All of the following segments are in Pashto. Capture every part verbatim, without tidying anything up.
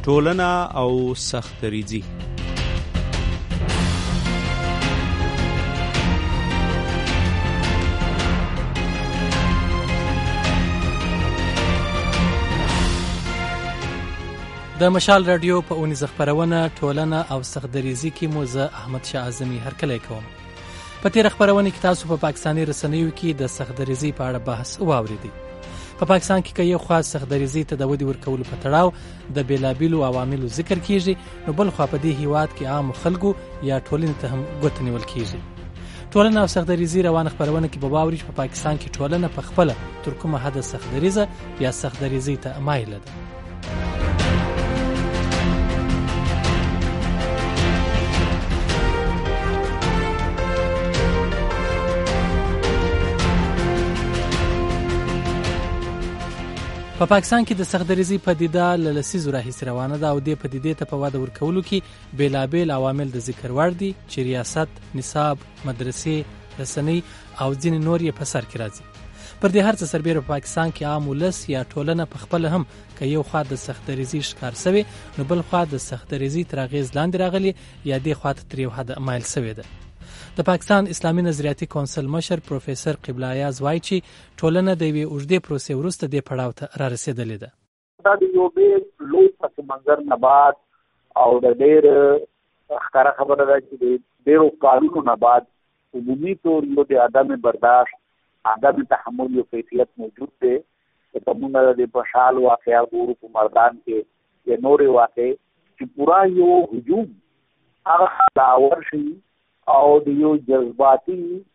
ټولنه او سختدریزي. د مشال رادیو په اونیزه خپرونه ټولنه او سختدریزي کې مو زه احمد شاه اعظمي هرکلی کوم. په تیر خپرونه کې تاسو په پا پاکستاني رسنیو کې د سختدریزي په اړه بحث واوریدئ. په پا پاکستان کې که یو خوا سختدریزي ته د ودې ورکولو په تړاو د بیلابیلو عواملو ذکر کیږي، نو بل خوا په دې هیواد کې عام خلکو یا ټولنې ته هم ګوته نیول کیږي. ټولنه او سختدریزي روانه خپرونه کې به واورئ چې په پا پاکستان کې ټولنه په خپله تر کومه حده سختدریزه یا سختدریزي ته مایله ده. په پا پاکستان کې د سختدریزي پدیده له لسیزو راهیسې روانه ده او دې پدیدې ته په وده ورکولو کې بیلابیل عوامل د ذکر وړ دي چې ریاست، نصاب، مدرسې، رسنۍ او ځینې نور یې په سر کې راځي. پر دې هر څه سربیره په پاکستان کې عام ولس یا ټولنه په خپله هم که یو خوا د سختدریزي ښکار سوې، نو بل خوا د سختدریزي تر اغېز لاندې راغلي یا دې خوا ته تر یو حده مایل سوې ده. د پاکستان اسلامي نظریاتي کونسل مشر پروفیسر قبله ایاز وایي چې ټولنه د یوې اوږدې پروسې وروسته دې پړاو ته را رسېدلې ده. دا د یو ډېر لوی پس منظر نه بعد او د ډېر ښکاره خبره ده چې د ډېرو کارونو نه بعد عمومي طور یو د عدم برداشت، عدم تحمل یو کیفیت موجود دی. که موږ د بشال واقعه ګورو په مردان کې یا نورې واقعې چې پورا یو هجوم هغه داور شي او د یو جذباتي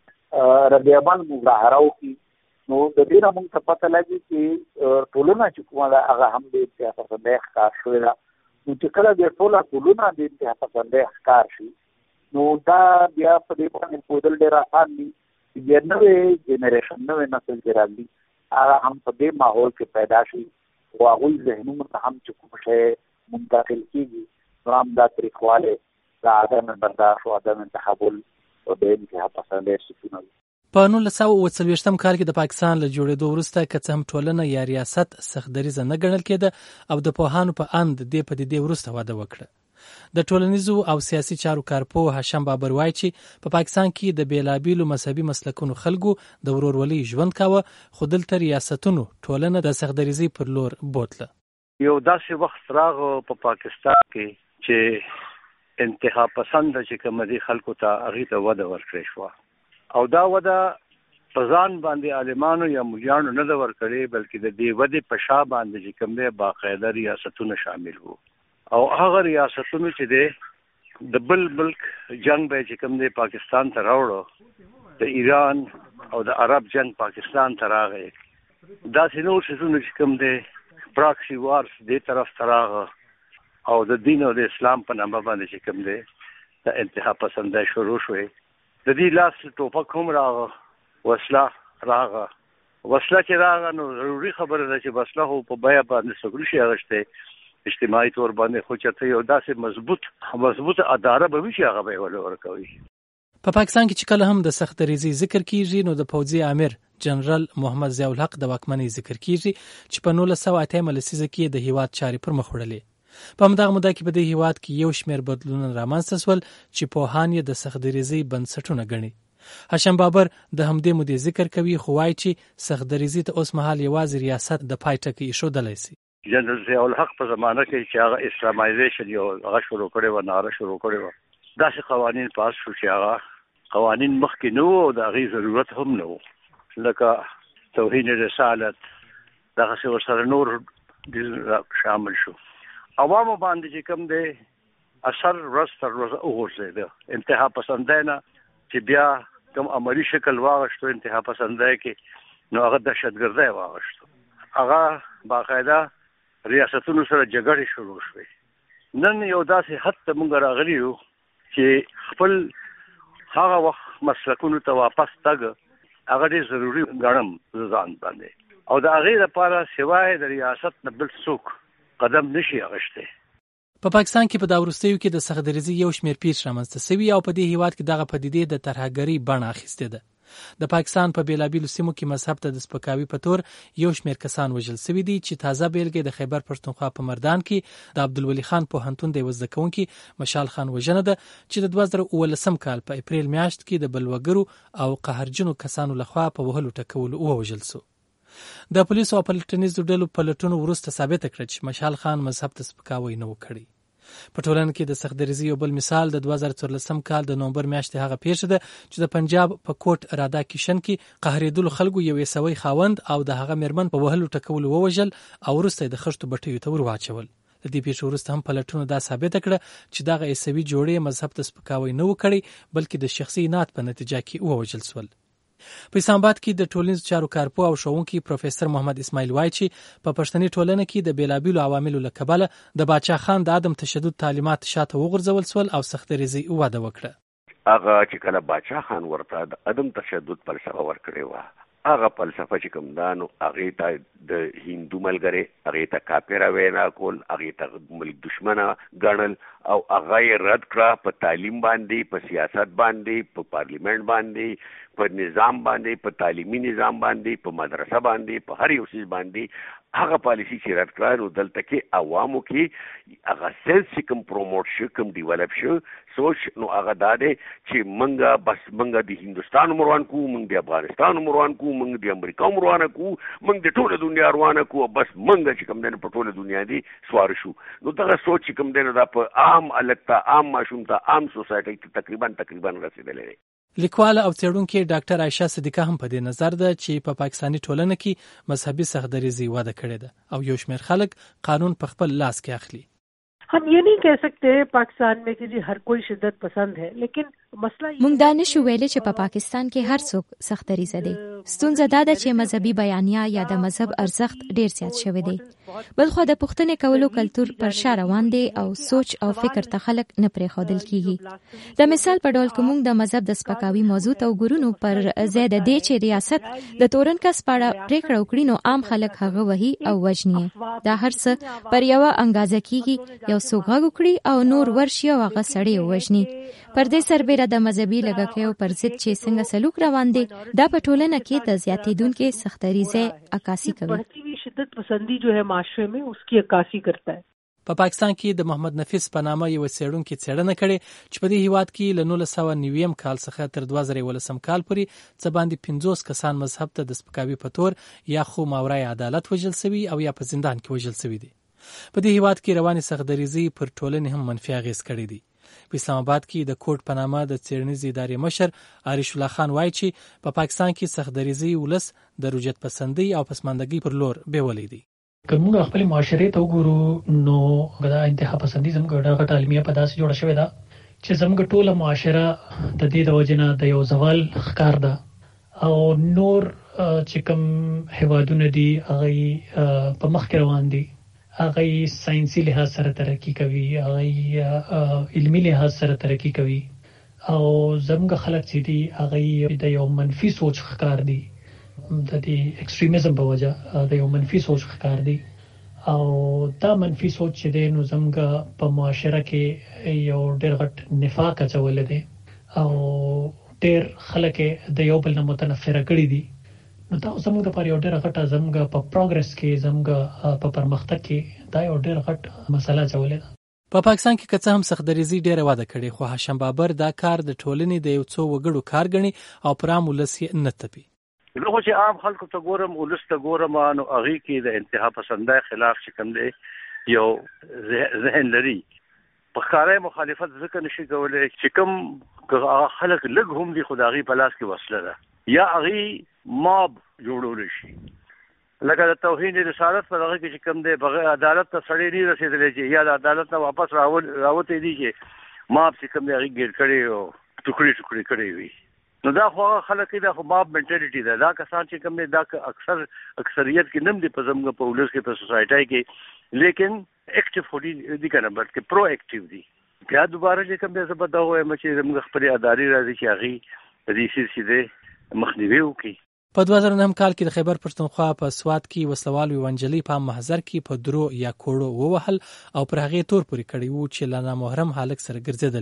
ردعمل مظاهره وکړي، نو د دې نه موږ ته پته لګي چې ټولنه چې کومه ده هغه هم د انتها پسندۍ ښکار شوې ده. نو چې کله د ټوله ټولنه د انتها پسندۍ ښکار شي، نو دا بیا په دې باندې پوهېدل ډېر اسان دي چې بیا نوی جنریشن، نوی نسل چې راځي هغه هم په دې ماحول کې پیدا شي او هغوی ذهنونو ته هم چې کوم شی منتقل کېږي، نو هم دا تریخوالی د عدم برداشت او عدم تحمل او د انتها پسندۍ سکونه وي. په نولس سوه اوه څلوېښتم کال کې د پاکستان له جوړېدو وروسته که څه هم ټولنه یا ریاست سختدریزه نه ګڼل کېده او د پوهانو په اند دې پدیدې وروسته وده وکړه. د ټولنیزو او سیاسي چارو کارپوه هاشم بابر وایي چې په پا پاکستان کې د بیلابیلو مذهبي مسلکونو خلکو د ورورولۍ ژوند کاوه، خو دلته ریاستونو ټولنه د سختدریزۍ پر لور بوتله. یو داسې وخت راغو په پاکستان کې چې انتها پسند چې کوم دي خلکو ته هغې ته وده ورکړې شوه، او دا وده په ځان باندې عالمانو یا مولیانو نه ده ورکړې، بلکې د دې ودې په شا باندې چې کوم دی باقاعده ریاستونه شامل وو. او هغه ریاستونو چې دی د بل ملک جنگ به چې کوم دی پاکستان ته راوړو، د ایران او د عرب جنگ پاکستان ته راغی، داسې نور څیزونه چې کوم دی پراکسي وارس دې طرف ته راغه، او د دین او د اسلام په نامه باندې چې کوم دی د انتها پسندۍ شروع شوې. د دې لاس ټوپک هم راغه، وسله راغه. وسله چې راغه نو ضروري خبره ده چې وسله خو په بیه باندې څوک شي اخیستی، اجتماعي طور باندې خو چېرته یو داسې مضبوط مضبوط اداره به وي چې هغه به یې ولې ورکوي. په پاکستان کې چې کله هم د سختدریزي ذکر کیږي، نو د پوځي امیر جنرال محمد ضیاء الحق د واکمنۍ ذکر کیږي چې په نولس سوه اتیایمه لسیزه کې د هیواد چارې پر مخ وړلې. په همدغه موده کې په دې هیواد کې یو شمېر بدلونونه رامنځته شول چې پوهان یې د سختدریزۍ بنسټونه ګڼي. هاشم بابر د همدې مودې ذکر کوي، خو وایي چې سختدریزي ته اوس مهال یوازې ریاست د پای ټکی ایښودلی شي. جنرال ضیاء الحق په زمانه کې چې هغه اسلامایزیشن یو هغه شروع کړی و، ناره شروع کړی و، داسې قوانین پاس شو چې هغه قوانین مخکې نه وو او د هغې ضرورت هم نه و، لکه توهین رسالت، دغسې ورسره نور شامل شو. عوامو باندې چې کوم دی اثر ورځ تر ورځه وغورځېده. انتها پسندۍ نه چې بیا کوم عملي شکل واغشتو انتها پسندۍ کې، نو هغه دهشتګردۍ واغشتو، هغه باقاعده ریاستونو سره جګړې شروع شوې. نن یو داسې حد ته موږ راغلي یو چې خپل هغه وخت مسلکونو ته واپس تګ هغه ډېر ضروري ګڼم زه ځان باندې، او د هغې لپاره سوای د ریاست نه بل څوک قدم نشي اخیستی. په پاکستان کې په دا وروستیو کې د سختدریزي یو شمېر پیښې رامنځته شوي او په دې هیواد کې دغه پدیدې د ترهګرۍ بڼه اخیستې ده. د پاکستان په بیلابیلو سیمو کې مذهب ته د سپکاوي په تور یو شمېر کسان وژل شوي دي چې تازه بیلګه د خیبر پښتونخوا په مردان کې د عبدالولي خان پوهنتون د یوه زده کوونکي مشال خان وژنه ده چې د دوه زره اوولسم کال په اپریل میاشت کې د بلوګرو او قهرجنو کسانو لخوا په وهلو ټکولو ووژل شو. د پولیسو او پلټنیزو ډلو په لټونو وروسته ثابته کړه چې مشال خان مذهب ته سپکاوی نه و کړی. په ټولنه کې د سختدریزي یو بل مثال د دوه زره څوارلسم کال د نومبر میاشتې هغه پیښه ده چې د پنجاب په کوټ رادا کیشن کې قهرېدلو خلکو یو عیسوي خاوند او د هغه میرمن په وهلو ټکولو ووژل او وروسته د خښتو بټیو ته ور واچول. د دې پیښې وروسته هم پلټونو دا ثابته کړه چې دغه عیسوي جوړې مذهب ته سپکاوی نه و کړی بلکې د شخصي انات په نتیجه کې ووژل شول. په اسلام آباد کې د ټولنیزو چارو کارپو او ښوونکي پروفیسور محمد اسماعیل وایي چې په پښتني ټولنه کې د بیلابیلو عواملو له کبله د باچا خان د عدم تشدد تعلیمات شاته وغورځول شول او سختدریزي وده وکړه. هغه چې کله باچا خان ورته د عدم تشدد فلسفه ورکړې وه، هغه فلسفه چې کوم دانو هغې ته د هندو ملګري هغې ته کافره وینا کول، هغې ته ملک دشمنه ګڼل او هغه یې رد کړه په تعلیم باندې، په سیاست باندې، په پارلیمنت باندې، په نظام باندې، په تعلیمي نظام باندې، په مدرسه باندې، په هر یو څیز باندې هغه پالیسی چې رد کړه. نو دلته کې عوامو کې هغه سنس چې کوم پروموټ شو، کوم ډیولپ شو سوچ، نو هغه دا دی چې منګه بس منګه د هندوستان مروان کو، منګ د افغانستان مروان کو، منګ د امریکا مروان کو، منګ د ټوله دنیا روانه کو، بس منګه چې کوم دنه په ټوله دنیا دی سوار شو. نو دغه سوچ چې کوم دنه دا په عام الکتا عام ماشوم ته عام سوسایټي ته تقریبا تقریبا رسیدلې دی. لیکواله او څېړونکې ډاکټر عایشه صدیقه هم په دې نظر ده چې په پاکستاني ټولنه کې مذهبي سختدریزي وده کړې ده او یو شمېر خلک قانون په خپل لاس کې اخلي. हम ये नहीं कह सकते पाकिस्तान में कि जी हर कोई शिद्दत पसंद है, लेकिन مسله مونږ دا نشو ویلې چې په پاکستان کې هر څوک سختدریزه دي. ستونزه دا ده چې مذهبي بیانیه یا د مذهب ارزښت ډیر زیات شوی دی. بلخو د پښتنې کولو کلتور پر شا روان دی او سوچ او فکر ته خلک نه پرېښودل کیږي. د مثال په ډول که مونږ د مذهب د سپکاوي موضوع ته وګورو پر ځای د دې چې ریاست د تورن کس په اړه پریکړه وکړي نو عام خلک هغه وهي او وژني. دا هر څه پر یوه انګازه کیږي، یو څوک غږ وکړي او نور ورشي او هغه سړی ووژني. پر دې سربېره د مذهبي لږکیو پر ضد چې څنګه سلوک روان دی دا په ټولنه کې د زیاتېدونکې سختدریزۍ عکاسي کوي. شدت پسندی جو ہے معاشرے میں اس کی عکاسی کرتا ہے. په پاکستان کې د محمد نفیس په نامه یو څېړونکي څېړنه کړې چې په دې هیواد کې له نولس سوه نویم کال څخه تر دوه زره یولسم کال پورې څه باندې پنځوس کسان مذهب ته د سپکاوي په تور یا خو ماورای عدالت وژل شوي او یا په زندان کې وژل شوي دي. په دې هیواد کې روانې سختدریزۍ پر ټولنې هم منفي اغېز کړی دی. په اسلام آباد کې د کوټ په نامه د څېړنیزې ادارې مشر عریش الله خان وایي چې په پاکستان کې سختدریزۍ ولس د رجعت پسندۍ او پسماندګۍ پر لور بیولې دي. که موږ خپل معاشرې ته وګورو نو دا انتها پسندي زموږ ډېره غټه المیه په داسې جوړه شوې ده چې زموږ ټوله معاشره د دې د وجې نه د یو زوال ښکار ده او نور چې کوم هیوادونه دي هغه په مخ کې روان دي، هغه ساينسي لحاظ سره ترقی کوي، هغه علمي لحاظ سره ترقی کوي او زموږ خلک چې دي هغه د یو منفي سوچ ښکار دي، د دې ایکستریمزم په وجه د یو منفي سوچ ښکار دي او دا منفي سوچ چې دی نو زموږ په معاشره کې یو ډېر غټ نفاق اچولی دی او ډېر خلک د یو بل نه متنفره کړي دي. نو دا زموږ لپاره یو ډېره غټه زموږ په پروګرس کې زموږ په پرمختګ کې دا یو ډېر غټ مسله اچولې ده. په پاکستان کې که څه هم سختدریزۍ ډېره وده کړې خو هاشم بابر دا کار د ټولنې د یو څو وګړو کار ګڼي او پر عام ولس یې نه تپي. زه خو چې عام خلکو ته ګورم، ولس ته ګورم، نو هغې کې د انتها پسندۍ خلاف چې کوم دی یو ذهن لري. په ښکاره مخالفت ځکه نشي کولی چې کوم خلک لږ هم دي خو د هغې په لاس کې وسله ده یا هغې ماب جوړول شي. لکه د توهین رسالت په دغه کې چې کوم دی بغیر عدالت ته سړی نه رسېدلی چې یا د عدالت نه واپس راوتی دي چې ماب چې کوم دی هغې ګیر کړی او ټوکړې ټوکړې کړی وي. نو دا خو هغه خلک دا خو ماب منټالټي ده. دا کسان چې کوم دی دا اکثر اکثریت کې نه دي په زموږ په ولس کې په سوسایټۍ کې، لیکن ایکټیو خو دي که نه بلکې پرو ایکټیو دي. بیا دوباره چې کوم دی زه به دا وایم چې زموږ خپلې ادارې راځي چې هغې په دې څیز چې دی مخنیوي وکړي. په دوه زره نهم کال کې د خیبر پښتونخوا په سوات کې وسلوالو یوه نجلۍ په عام محضر کې په درو یا کوړو ووهل او پر هغې تور پورې کړی و چې له نامحرم هلک سره ګرځېدلې وه.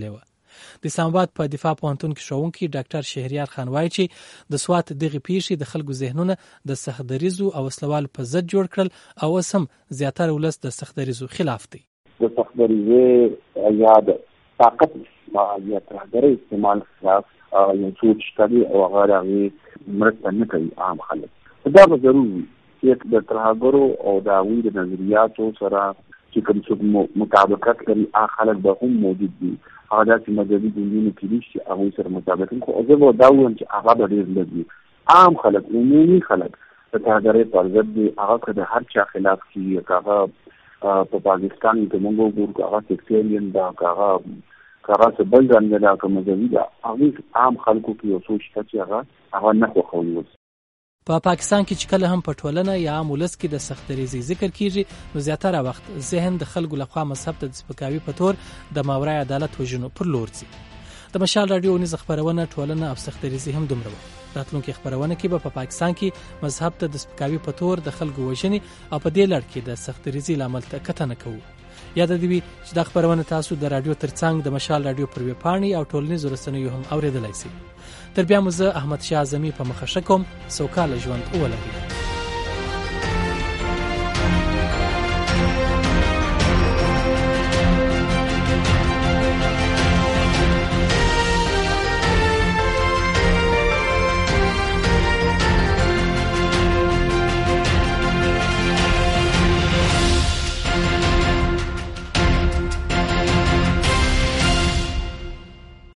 د اسلام آباد په دفاع پوهنتون کې ښوونکی ډاکټر شهریار خان وایي چې د سوات دغه پیښې د خلکو ذهنونه د سختدریزو او وسلوالو په ضد جوړ کړل او اوس هم زیاتره ولس د سختدریزو خلاف دی. د سختدریزې یا د طاقت یا ترهګرۍ استعمال خلاف یو څوک شته او هغه هغې مرسته نه کوي عام خلک. دا به ضروري چې د ترهګرو او د هغوی د نظریاتو سره چې کوم څوک مطابقت کوي هغه خلک به هم موجود دي. هغه داسې مذهبي ګوندونه کېدای شي چې هغوی سره مطابقت کوي. زه به دا ووایم چې هغه به ډېر لږ وي. عام خلک، عمومي خلک د ترهګرۍ پر ضد دي. هغه که د هر چا خلاف کېږي، که هغه په پاکستان کې موږ وګورو، که هغه سیکټریین ده، که هغه که هغه څه بل رنګه ده، که مذهبي ده، هغوی عام خلکو کې یو څه شته چې هغه هغه نه خوښوي. په پا پاکستان کې چې کله هم په ټولنه یا عام ولس کې د سختدریزۍ ذکر کیږي نو زیاتره وخت ذهن د خلکو لخوا مذهب ته د سپکاوي په تور د ماورای عدالت وژنو پر لور ځي. د مشال رادیو ونیز خبرونه ټولنه او سختدریزۍ هم دومره وه. راتلونکي خبرونه کې به په پاکستان کې مذهب ته د سپکاوي په تور د خلکو وژنې او په دې لړ کې د سختدریزۍ لامل ته کتنه کوو. یاد دې وي چې دا خبرونه تاسو د رادیو ترڅنګ د مشال رادیو پر ویب پاڼې او ټولنیزو رسنیو هم اوریدلای شئ. تر بیا مو زه احمد شاه اعظمي په مخه ښه کوم. سوکاله ژوند ولرئ.